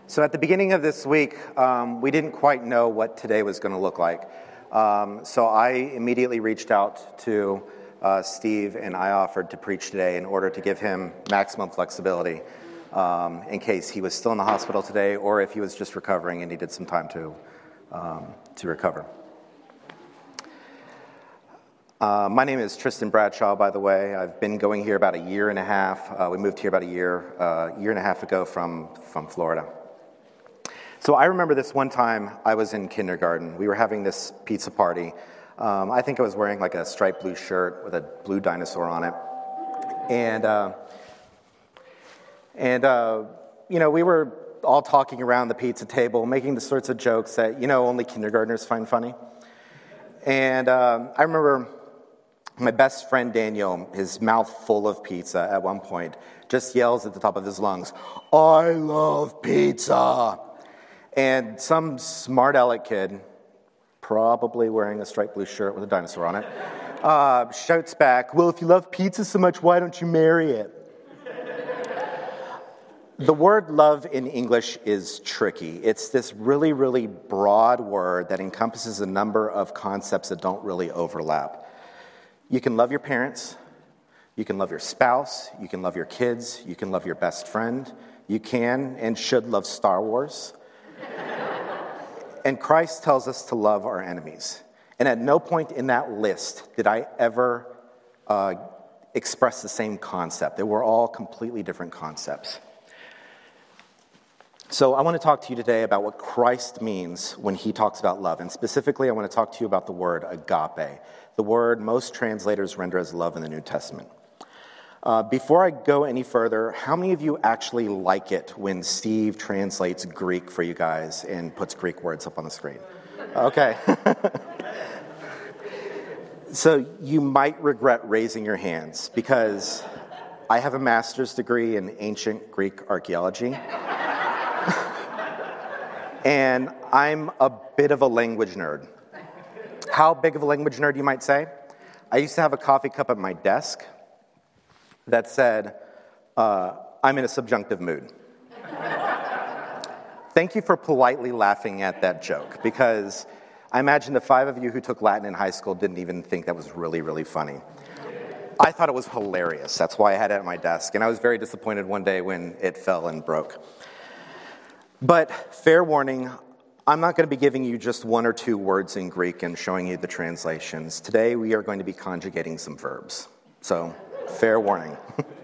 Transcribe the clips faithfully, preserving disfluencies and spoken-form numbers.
So at the beginning of this week, um, we didn't quite know what today was going to look like. Um, so I immediately reached out to uh, Steve, and I offered to preach today in order to give him maximum flexibility um, in case he was still in the hospital today or if he was just recovering and needed some time to, um, to recover. Uh, my name is Tristan Bradshaw, by the way. I've been going here about a year and a half. Uh, we moved here about a year, uh, year and a half ago from, from Florida. So I remember this one time I was in kindergarten. We were having this pizza party. Um, I think I was wearing like a striped blue shirt with a blue dinosaur on it. And, uh, and uh, you know, we were all talking around the pizza table, making the sorts of jokes that, you know, only kindergartners find funny. And um, I remember my best friend Daniel, his mouth full of pizza at one point, just yells at the top of his lungs, "I love pizza!" And some smart aleck kid, probably wearing a striped blue shirt with a dinosaur on it, uh, shouts back, "Well, if you love pizza so much, why don't you marry it?" The word love in English is tricky. It's this really, really broad word that encompasses a number of concepts that don't really overlap. You can love your parents, you can love your spouse, you can love your kids, you can love your best friend, you can and should love Star Wars. And Christ tells us to love our enemies. And at no point in that list did I ever uh, express the same concept. They were all completely different concepts. So I want to talk to you today about what Christ means when he talks about love. And specifically, I want to talk to you about the word agape, the word most translators render as love in the New Testament. Uh, before I go any further, how many of you actually like it when Steve translates Greek for you guys and puts Greek words up on the screen? Okay. So you might regret raising your hands because I have a master's degree in ancient Greek archaeology. And I'm a bit of a language nerd. How big of a language nerd, you might say? I used to have a coffee cup at my desk that said, uh, "I'm in a subjunctive mood." Thank you for politely laughing at that joke, because I imagine the five of you who took Latin in high school didn't even think that was really, really funny. I thought it was hilarious. That's why I had it at my desk, and I was very disappointed one day when it fell and broke. But fair warning, I'm not going to be giving you just one or two words in Greek and showing you the translations. Today we are going to be conjugating some verbs. So, fair warning.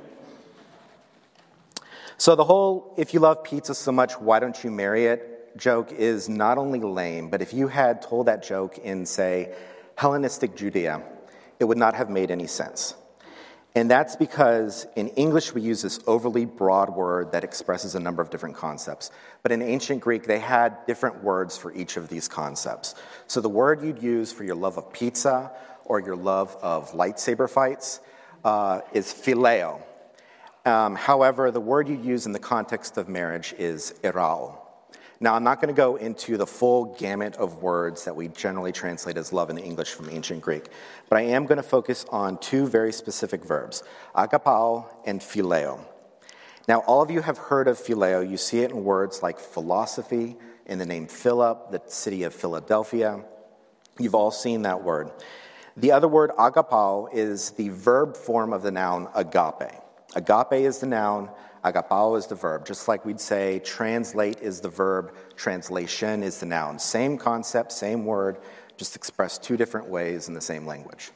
So the whole "if you love pizza so much, why don't you marry it" joke is not only lame, but if you had told that joke in, say, Hellenistic Judea, it would not have made any sense. And that's because in English we use this overly broad word that expresses a number of different concepts. But in ancient Greek, they had different words for each of these concepts. So the word you'd use for your love of pizza or your love of lightsaber fights uh, is phileo. Um, however, the word you use in the context of marriage is erao. Now, I'm not going to go into the full gamut of words that we generally translate as love in English from ancient Greek, but I am going to focus on two very specific verbs, agapao and phileo. Now, all of you have heard of phileo. You see it in words like philosophy, in the name Philip, the city of Philadelphia. You've all seen that word. The other word, agapao, is the verb form of the noun agape. Agape is the noun, agapao is the verb. Just like we'd say translate is the verb, translation is the noun. Same concept, same word, just expressed two different ways in the same language.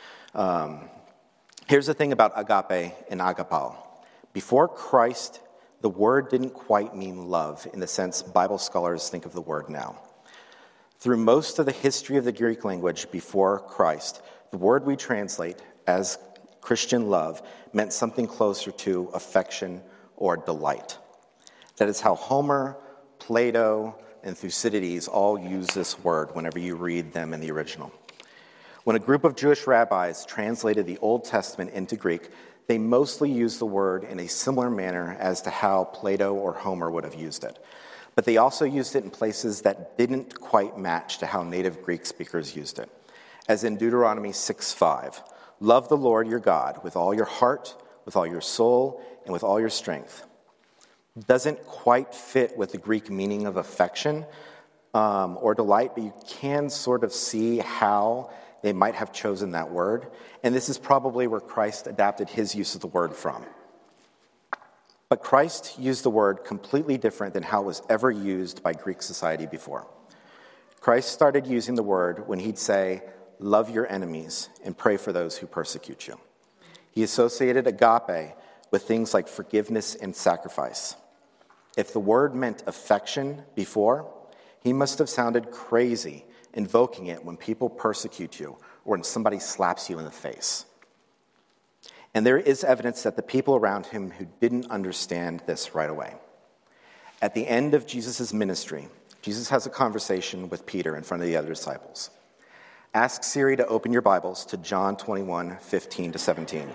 Um, here's the thing about agape and agapao. Before Christ, the word didn't quite mean love in the sense Bible scholars think of the word now. Through most of the history of the Greek language before Christ, the word we translate as Christian love meant something closer to affection or delight. That is how Homer, Plato, and Thucydides all use this word whenever you read them in the original. When a group of Jewish rabbis translated the Old Testament into Greek, they mostly used the word in a similar manner as to how Plato or Homer would have used it. But they also used it in places that didn't quite match to how native Greek speakers used it. As in Deuteronomy six five, "Love the Lord your God with all your heart, with all your soul, and with all your strength." doesn't quite fit with the Greek meaning of affection um, or delight, but you can sort of see how they might have chosen that word. And this is probably where Christ adapted his use of the word from. But Christ used the word completely different than how it was ever used by Greek society before. Christ started using the word when he'd say, love your enemies and pray for those who persecute you. He associated agape with things like forgiveness and sacrifice. If the word meant affection before, he must have sounded crazy invoking it when people persecute you or when somebody slaps you in the face. And there is evidence that the people around him who didn't understand this right away. At the end of Jesus' ministry, Jesus has a conversation with Peter in front of the other disciples. Ask Siri to open your Bibles to John twenty-one, fifteen to seventeen.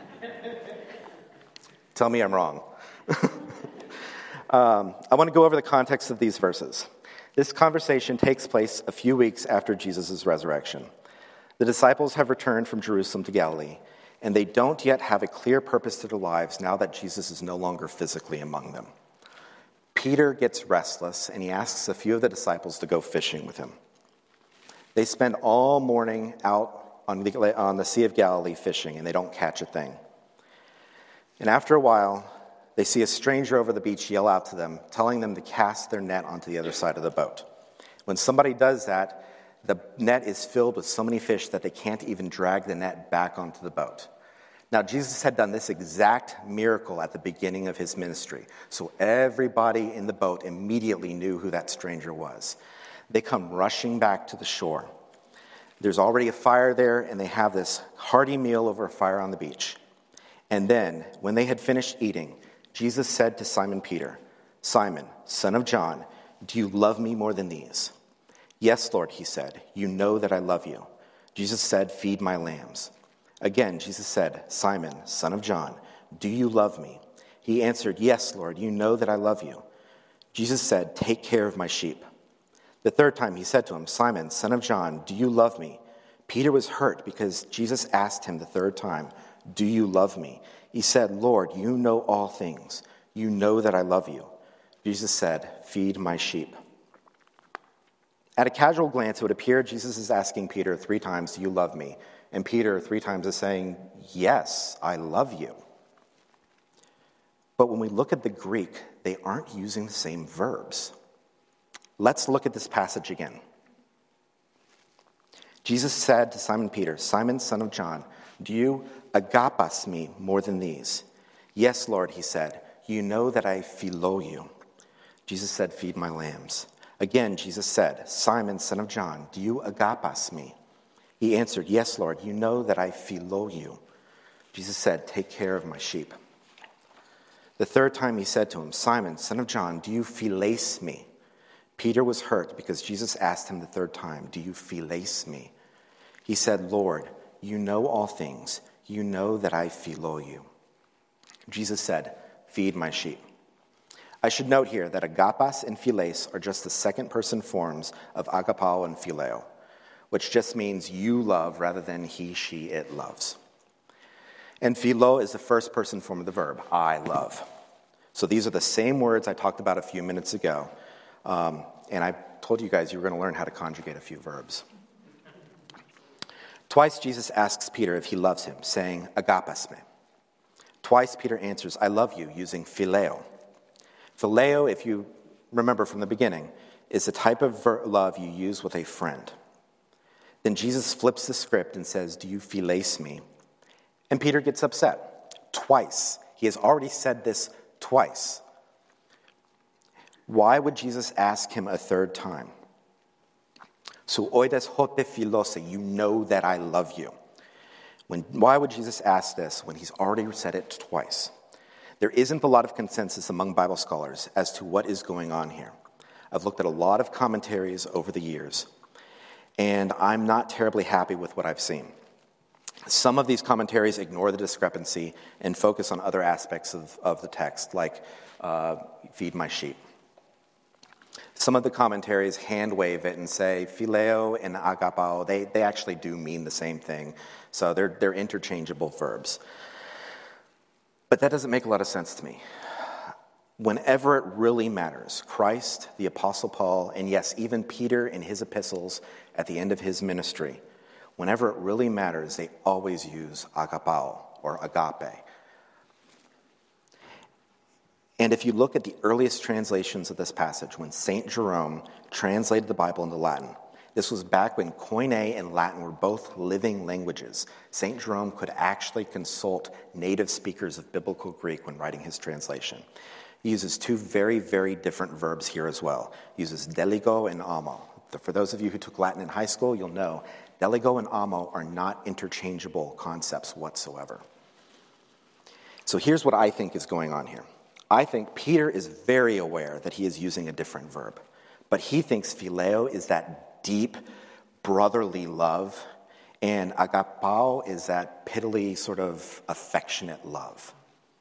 Tell me I'm wrong. um, I want to go over the context of these verses. This conversation takes place a few weeks after Jesus' resurrection. The disciples have returned from Jerusalem to Galilee, and they don't yet have a clear purpose to their lives now that Jesus is no longer physically among them. Peter gets restless, and he asks a few of the disciples to go fishing with him. They spend all morning out on the, on the Sea of Galilee fishing, and they don't catch a thing. And after a while, they see a stranger over the beach yell out to them, telling them to cast their net onto the other side of the boat. When somebody does that, the net is filled with so many fish that they can't even drag the net back onto the boat. Now, Jesus had done this exact miracle at the beginning of his ministry, so everybody in the boat immediately knew who that stranger was. They come rushing back to the shore. There's already a fire there, and they have this hearty meal over a fire on the beach. And then, when they had finished eating, Jesus said to Simon Peter, Simon, son of John, do you love me more than these? Yes, Lord, he said, you know that I love you. Jesus said, feed my lambs. Again, Jesus said, Simon, son of John, do you love me? He answered, yes, Lord, you know that I love you. Jesus said, take care of my sheep. The third time he said to him, Simon, son of John, do you love me? Peter was hurt because Jesus asked him the third time, do you love me? He said, Lord, you know all things. You know that I love you. Jesus said, feed my sheep. At a casual glance, it would appear Jesus is asking Peter three times, do you love me? And Peter three times is saying, yes, I love you. But when we look at the Greek, they aren't using the same verbs. Let's look at this passage again. Jesus said to Simon Peter, Simon, son of John, do you agapas me more than these? Yes, Lord, he said, you know that I philo you. Jesus said, feed my lambs. Again, Jesus said, Simon, son of John, do you agapas me? He answered, yes, Lord, you know that I philo you. Jesus said, take care of my sheep. The third time he said to him, Simon, son of John, do you philes me? Peter was hurt because Jesus asked him the third time, do you philes me? He said, Lord, you know all things. You know that I philo you. Jesus said, feed my sheep. I should note here that agapas and philes are just the second person forms of agapao and phileo, which just means you love rather than he, she, it loves. And philo is the first person form of the verb, I love. So these are the same words I talked about a few minutes ago. Um, and I told you guys you were going to learn how to conjugate a few verbs. Twice Jesus asks Peter if he loves him, saying, agapas me. Twice Peter answers, I love you, using phileo. Phileo, if you remember from the beginning, is the type of ver- love you use with a friend. Then Jesus flips the script and says, do you philes me? And Peter gets upset. Twice. He has already said this twice. Why would Jesus ask him a third time? So oides hote philose, you know that I love you. When, why would Jesus ask this when he's already said it twice? There isn't a lot of consensus among Bible scholars as to what is going on here. I've looked at a lot of commentaries over the years, and I'm not terribly happy with what I've seen. Some of these commentaries ignore the discrepancy and focus on other aspects of, of the text, like uh, feed my sheep. Some of the commentaries hand-wave it and say phileo and agapao, they, they actually do mean the same thing. So they're, they're interchangeable verbs. But that doesn't make a lot of sense to me. whenever it really matters, Christ, the Apostle Paul, and yes, even Peter in his epistles at the end of his ministry, whenever it really matters, they always use agapao or agape. And if you look at the earliest translations of this passage, when Saint Jerome translated the Bible into Latin, this was back when Koine and Latin were both living languages. Saint Jerome could actually consult native speakers of biblical Greek when writing his translation. He uses two very, very different verbs here as well. He uses deligo and amo. For those of you who took Latin in high school, you'll know deligo and amo are not interchangeable concepts whatsoever. So here's what I think is going on here. I think Peter is very aware that he is using a different verb, but he thinks phileo is that deep brotherly love, and agapao is that pitilly sort of affectionate love.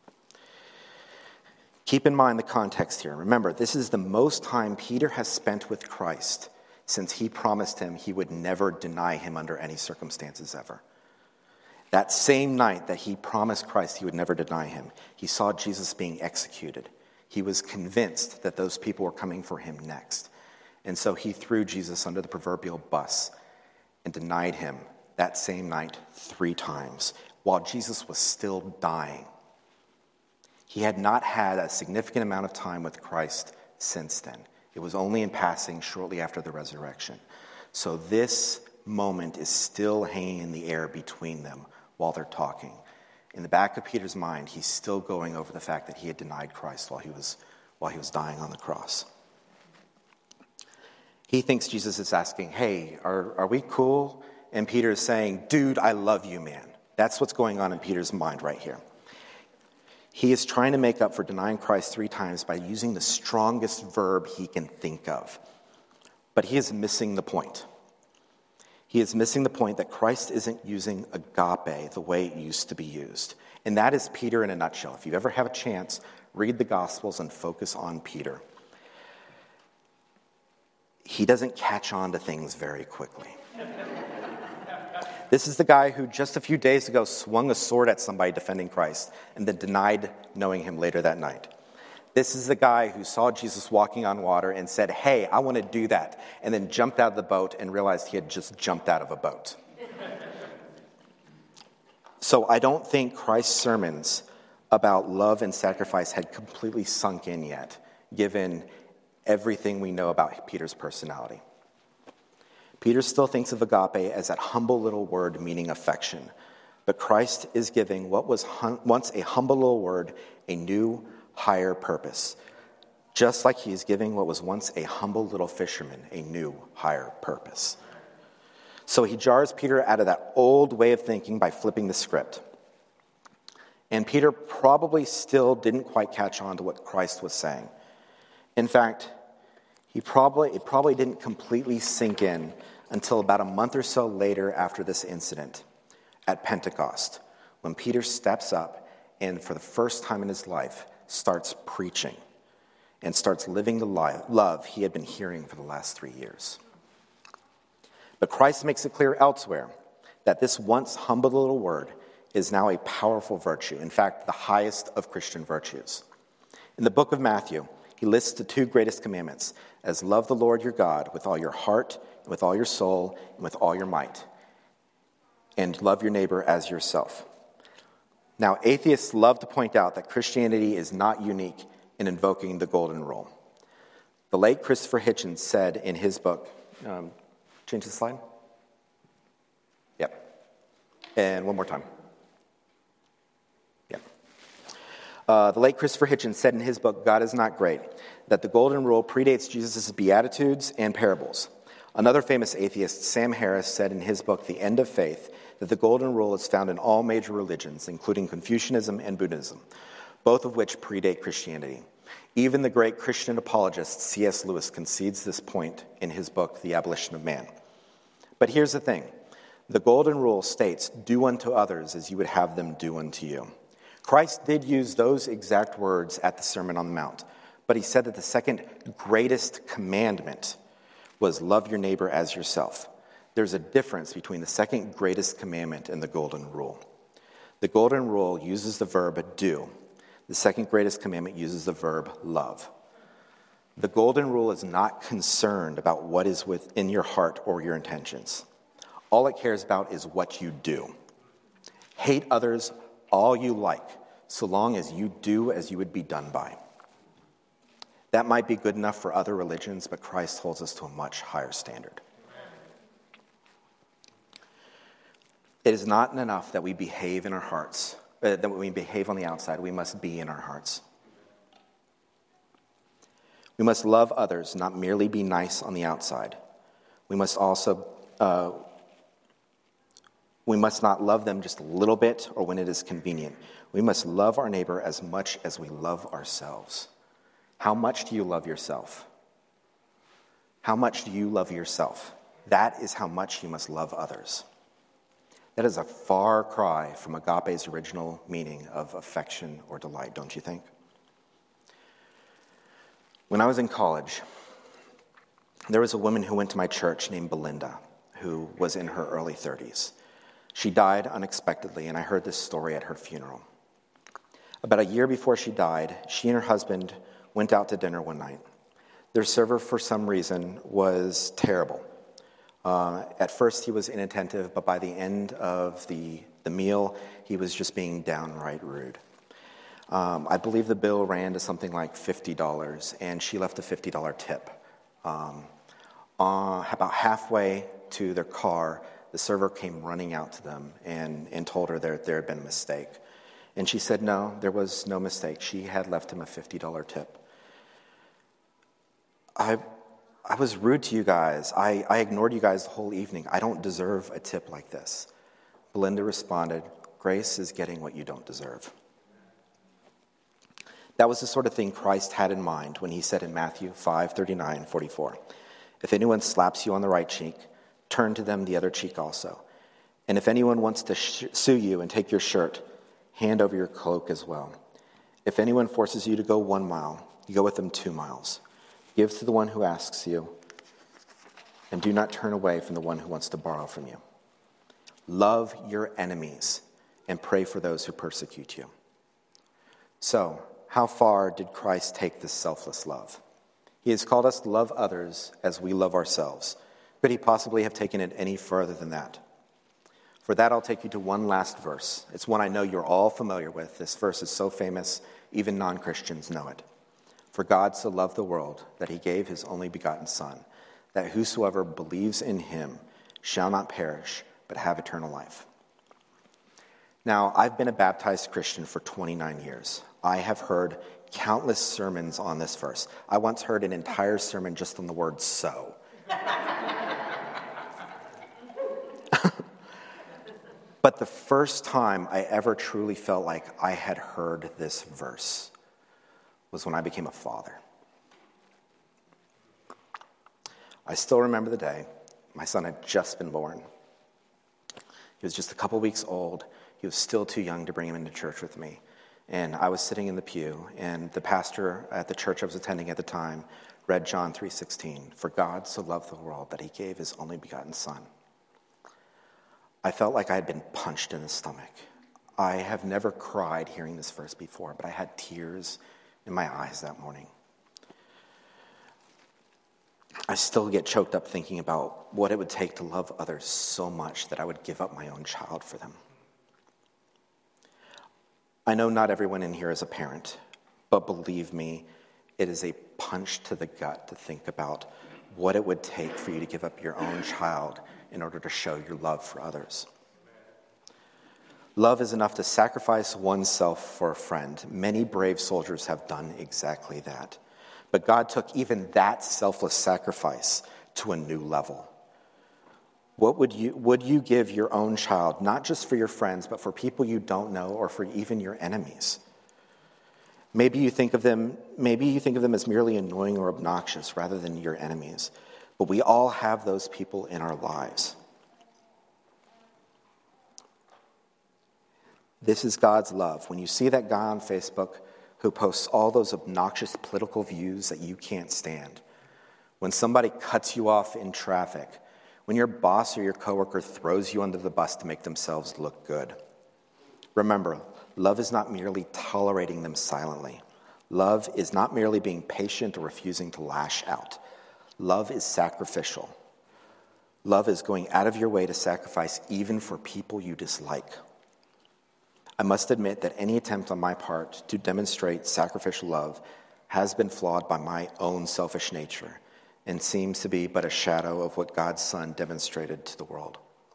Keep in mind the context here. Remember, this is the most time Peter has spent with Christ since he promised him he would never deny him under any circumstances ever. That same night that he promised Christ he would never deny him, he saw Jesus being executed. He was convinced that those people were coming for him next. And so he threw Jesus under the proverbial bus and denied him that same night three times while Jesus was still dying. He had not had a significant amount of time with Christ since then. It was only in passing shortly after the resurrection. So this moment is still hanging in the air between them while they're talking. In the back of Peter's mind, he's still going over the fact that he had denied Christ while he was, while he was dying on the cross. He thinks Jesus is asking, hey, are, are we cool? And Peter is saying, dude, I love you, man. That's what's going on in Peter's mind right here. He is trying to make up for denying Christ three times by using the strongest verb he can think of. But he is missing the point. He is missing the point that Christ isn't using agape the way it used to be used. And that is Peter in a nutshell. If you ever have a chance, read the Gospels and focus on Peter. He doesn't catch on to things very quickly. This is the guy who just a few days ago swung a sword at somebody defending Christ and then denied knowing him later that night. This is the guy who saw Jesus walking on water and said, hey, I want to do that, and then jumped out of the boat and realized he had just jumped out of a boat. So I don't think Christ's sermons about love and sacrifice had completely sunk in yet, given everything we know about Peter's personality. Peter still thinks of agape as that humble little word meaning affection, but Christ is giving what was hum- once a humble little word a new, higher purpose, just like he is giving what was once a humble little fisherman a new, higher purpose. So he jars Peter out of that old way of thinking by flipping the script. And Peter probably still didn't quite catch on to what Christ was saying. In fact, he probably it probably didn't completely sink in until about a month or so later after this incident at Pentecost, when Peter steps up and for the first time in his life starts preaching and starts living the love he had been hearing for the last three years. But Christ makes it clear elsewhere that this once humble little word is now a powerful virtue, in fact, the highest of Christian virtues. In the book of Matthew, he lists the two greatest commandments as love the Lord your God with all your heart, and with all your soul, and with all your might, and love your neighbor as yourself. Now, atheists love to point out that Christianity is not unique in invoking the golden rule. The late Christopher Hitchens said in his book, um, change the slide? Yep. And one more time. Yep. Uh, the late Christopher Hitchens said in his book, God is Not Great, that the golden rule predates Jesus' Beatitudes and parables. Another famous atheist, Sam Harris, said in his book, The End of Faith, that the golden rule is found in all major religions, including Confucianism and Buddhism, both of which predate Christianity. Even the great Christian apologist C S Lewis concedes this point in his book, The Abolition of Man. But here's the thing. The golden rule states, do unto others as you would have them do unto you. Christ did use those exact words at the Sermon on the Mount, but he said that the second greatest commandment was love your neighbor as yourself. There's a difference between the second greatest commandment and the golden rule. The golden rule uses the verb do. The second greatest commandment uses the verb love. The golden rule is not concerned about what is within your heart or your intentions. All it cares about is what you do. Hate others all you like, so long as you do as you would be done by. That might be good enough for other religions, but Christ holds us to a much higher standard. It is not enough that we behave in our hearts, uh, that we behave on the outside. We must be in our hearts. We must love others, not merely be nice on the outside. We must also, uh, we must not love them just a little bit or when it is convenient. We must love our neighbor as much as we love ourselves. How much do you love yourself? How much do you love yourself? That is how much you must love others. That is a far cry from agape's original meaning of affection or delight, don't you think? When I was in college, there was a woman who went to my church named Belinda, who was in her early thirties. She died unexpectedly, and I heard this story at her funeral. About a year before she died, she and her husband went out to dinner one night. Their server, for some reason, was terrible. Uh, at first, he was inattentive, but by the end of the, the meal, he was just being downright rude. Um, I believe the bill ran to something like fifty dollars, and she left a fifty dollars tip. Um, uh, about halfway to their car, the server came running out to them and, and told her there, there had been a mistake. And she said, no, there was no mistake. She had left him a fifty dollars tip. I I was rude to you guys. I, I ignored you guys the whole evening. I don't deserve a tip like this. Belinda responded, grace is getting what you don't deserve. That was the sort of thing Christ had in mind when he said in Matthew five, thirty-nine, forty-four, if anyone slaps you on the right cheek, turn to them the other cheek also. And if anyone wants to sh- sue you and take your shirt, hand over your cloak as well. If anyone forces you to go one mile, you go with them two miles. Give to the one who asks you, and do not turn away from the one who wants to borrow from you. Love your enemies and pray for those who persecute you. So, how far did Christ take this selfless love? He has called us to love others as we love ourselves. Could he possibly have taken it any further than that? For that, I'll take you to one last verse. It's one I know you're all familiar with. This verse is so famous, even non-Christians know it. For God so loved the world that he gave his only begotten Son, that whosoever believes in him shall not perish, but have eternal life. Now, I've been a baptized Christian for twenty-nine years. I have heard countless sermons on this verse. I once heard an entire sermon just on the word so. But the first time I ever truly felt like I had heard this verse was when I became a father. I still remember the day. My son had just been born. He was just a couple weeks old. He was still too young to bring him into church with me. And I was sitting in the pew, and the pastor at the church I was attending at the time read John three sixteen, for God so loved the world that he gave his only begotten Son. I felt like I had been punched in the stomach. I have never cried hearing this verse before, but I had tears in my eyes that morning. I still get choked up thinking about what it would take to love others so much that I would give up my own child for them. I know not everyone in here is a parent, but believe me, it is a punch to the gut to think about what it would take for you to give up your own child in order to show your love for others. Love is enough to sacrifice oneself for a friend. Many brave soldiers have done exactly that. But God took even that selfless sacrifice to a new level. What would you would you give your own child, not just for your friends, but for people you don't know or for even your enemies? Maybe you think of them, maybe you think of them as merely annoying or obnoxious rather than your enemies. But we all have those people in our lives. This is God's love. When you see that guy on Facebook who posts all those obnoxious political views that you can't stand, when somebody cuts you off in traffic, when your boss or your coworker throws you under the bus to make themselves look good, remember, Love is not merely tolerating them silently. Love is not merely being patient or refusing to lash out. Love is sacrificial. Love is going out of your way to sacrifice even for people you dislike. I must admit that any attempt on my part to demonstrate sacrificial love has been flawed by my own selfish nature and seems to be but a shadow of what God's Son demonstrated to the world.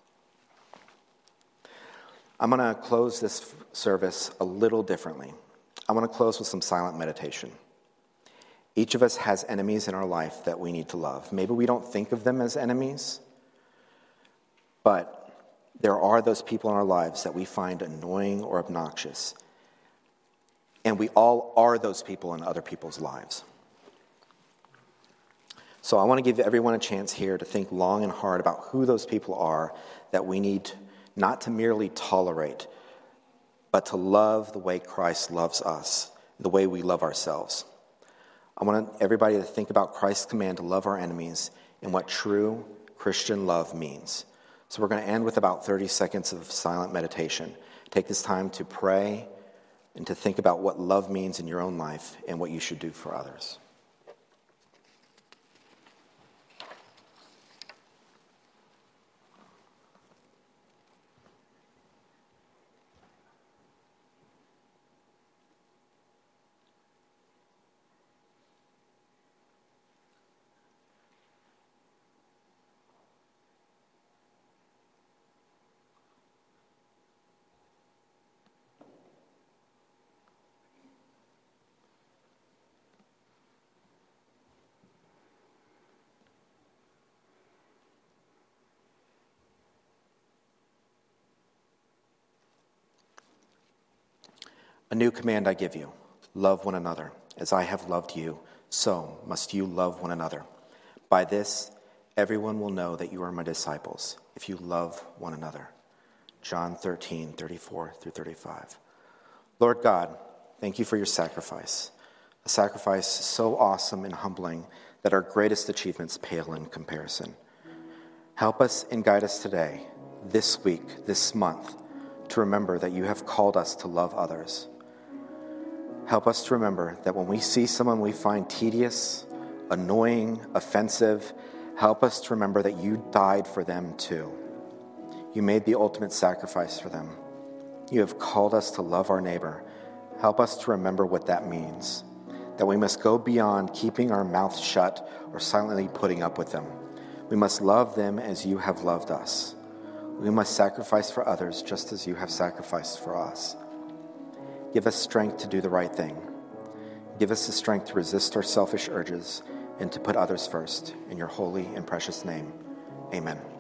I'm going to close this service a little differently. I want to close with some silent meditation. Each of us has enemies in our life that we need to love. Maybe we don't think of them as enemies, but there are those people in our lives that we find annoying or obnoxious. And we all are those people in other people's lives. So I want to give everyone a chance here to think long and hard about who those people are that we need not to merely tolerate, but to love the way Christ loves us, the way we love ourselves. I want everybody to think about Christ's command to love our enemies and what true Christian love means. So we're going to end with about thirty seconds of silent meditation. Take this time to pray and to think about what love means in your own life and what you should do for others. A new command I give you, love one another. As I have loved you, so must you love one another. By this, everyone will know that you are my disciples, if you love one another. John thirteen, thirty-four through thirty-five. Lord God, thank you for your sacrifice, a sacrifice so awesome and humbling that our greatest achievements pale in comparison. Help us and guide us today, this week, this month, to remember that you have called us to love others. Help us to remember that when we see someone we find tedious, annoying, offensive, help us to remember that you died for them too. You made the ultimate sacrifice for them. You have called us to love our neighbor. Help us to remember what that means, that we must go beyond keeping our mouths shut or silently putting up with them. We must love them as you have loved us. We must sacrifice for others just as you have sacrificed for us. Give us strength to do the right thing. Give us the strength to resist our selfish urges and to put others first. In your holy and precious name, amen.